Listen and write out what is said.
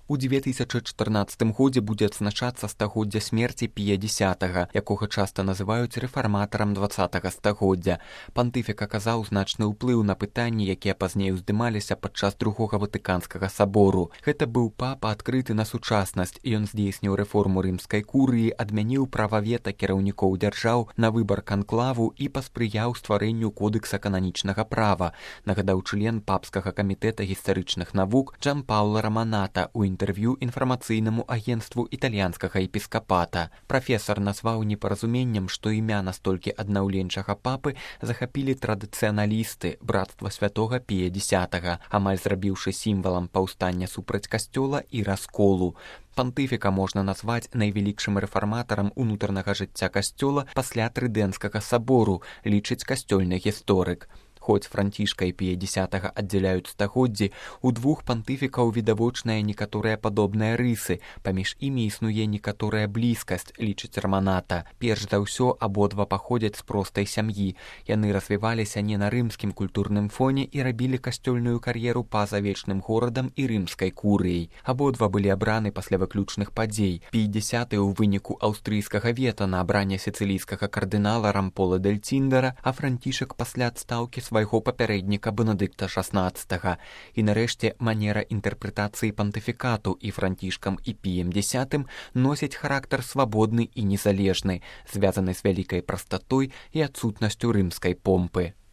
У 2014 годзе будзе адзначацца стагоддзя смерці Пія X, якога часта называюць рэфарматарам 20 стагоддзя. Пантыфік аказаў значны ўплыў на пытанні, якія пазней уздымаліся падчас Другога Ватыканскага сабору. Гэта быў папа адкрыты на сучаснасць, ён здзейсніў рэформу рымскай курыі, адмяніў права вета кіраўнікоў дзяржаў на выбар канклаву і паспрыяў стварэнню кодэкса кананічнага права, нагадаў член папскага камітэта гістарычных навук Джампауло Романата у інтэрв'ю інфармацыйнаму агенцтву італьянскага епіскапата. Прафесар назваў непаразуменнем, што імя настолькі аднаўленчага папы захапілі традыцыяналісты, братства святога Пія X, амаль зрабіўшы сімвалам паўстання супраць касцёла і расколу. Пантыфіка можна назваць найвялікшым рэфарматарам унутранага жыцця касцёла пасля Трыдэнскага сабору, лічыць касцёльны гісторык. Хоць Францішка і Пія X аддзяляюць стагоддзі, у двух пантыфікаў відавочныя некаторыя падобныя рысы, паміж імі існуе некаторая блізкасць, лічыць Романата. Перш за ўсё, абодва паходзяць з простай сям'і. Яны развіваліся не на рымскім культурным фоне і рабілі касцёльную кар'еру па-за вечным горадам і рымскай курыяй. Абодва былі абраны пасля выключных падзей. Пій X ў выніку аўстрыйскага вета на абранне сіцылійскага кардынала Рампола дель Циндера, а Францішак пасля адстаўкі свайго папярэдніка Бенедыкта XVI. І нарэшце манера інтэрпрэтацыі пантыфікату і Францішкам і Піем X носіць характар свабодны і незалежны, звязаны з вялікай прастатой і адсутнасцю рымскай помпы.